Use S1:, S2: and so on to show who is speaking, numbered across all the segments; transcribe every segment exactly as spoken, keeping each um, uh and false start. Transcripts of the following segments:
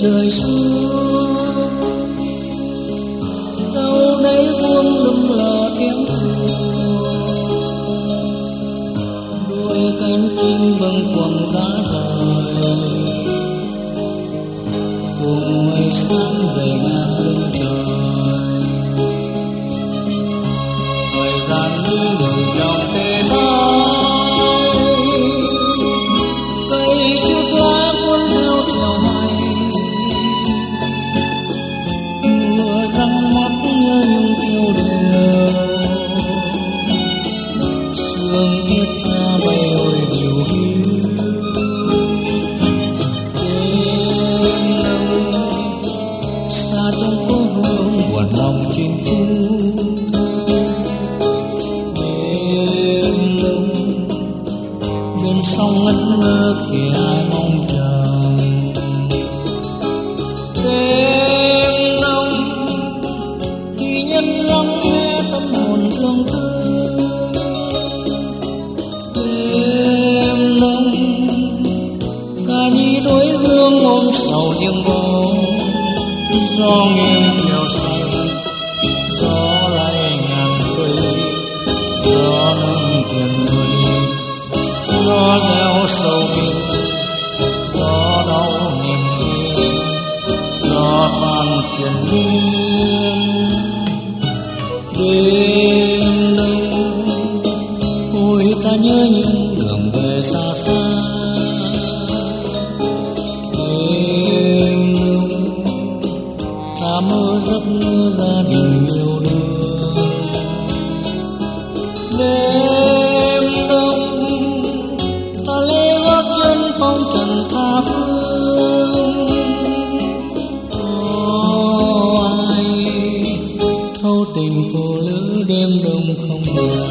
S1: rơi xuống, đâu đấy buông lưng lờ tiếng cười, đôi cánh chim vâng quầng giá rời, cùng mây sáng về ngàn lưng trời. Thời gian đi ngừng trong thế thái, cây chút lá cuốn theo theo mây, mưa răng mắt nhớ nhung tiêu điều, sương tiết ra bay ôi điều hiu. Đêm đông xa trong phố hương buồn lòng chinh phu, đêm đông bên sông ngất ngơ kìa ai mong chờ. Đêm đông thì nhân lắng nghe tâm hồn thương tư, đêm đông ca nhi đối hương ôm sầu riêng vô, gió nghiêng theo say gió lay ngàn cây, gió nâng tiền người, gió theo sầu biên, gió đau niềm riêng, gió than truyền miên. Đêm đông ôi ta nhớ những đường về xa xa, đêm đông ta mơ giấc mơ gia đình yêu đương. Đêm đông ta lê gót chân phong trần tha phương, có ai thâu tình cô lữ đêm đông không buồn.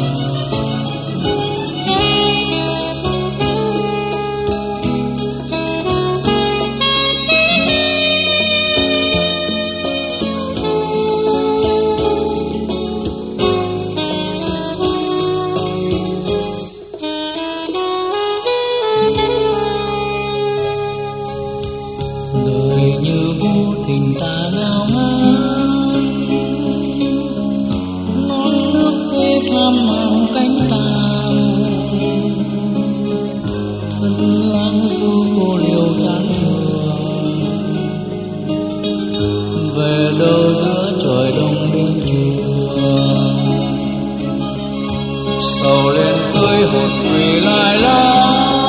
S1: Đời như vô tình ta ngao ngán, non nước quê tham màu cánh tàu, thân lang du cô liều chán trường, về đâu giữa trời đông đêm trường. Sầu lên cưới hồn quỳ lại lá,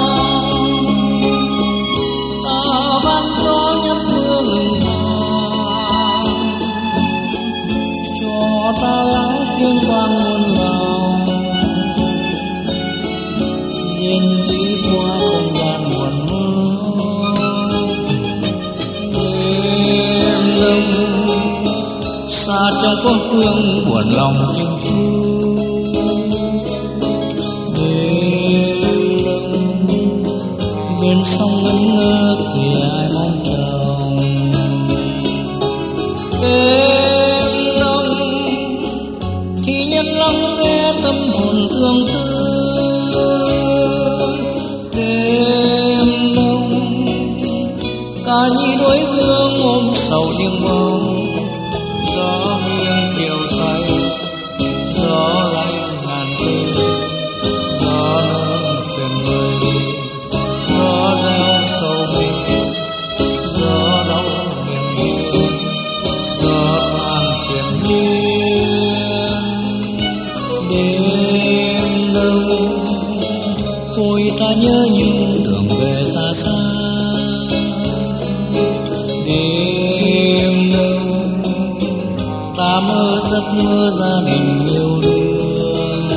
S1: ta lắng tiếng vang muôn lòng, duyên dĩ qua không gian buồn mơ. Đêm đông xa trong có hương buồn lòng chinh phu, đêm đông bên sông ngẩn ngơ kìa ai mong chồng. Đêm đông thì nhân lắng nghe tâm hồn thương tư, đêm đông ca nhi đối hương ôm sầu riêng bóng, gió nghiêng chiều say gió lay ngàn cây, gió nâng thuyền người, gió reo sầu mình, gió đau miền biên, gió than truyền miên. Đêm đông ôi ta nhớ những đường về xa xa, đêm đông ta mơ giấc mơ gia đình yêu đương.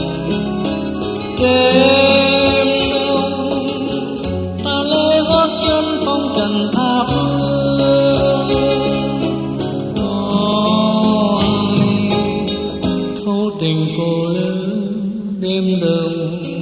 S1: Đêm đông ta lê gót chân phong trần tha phương, có ai thấu tình cô lữ đêm đông.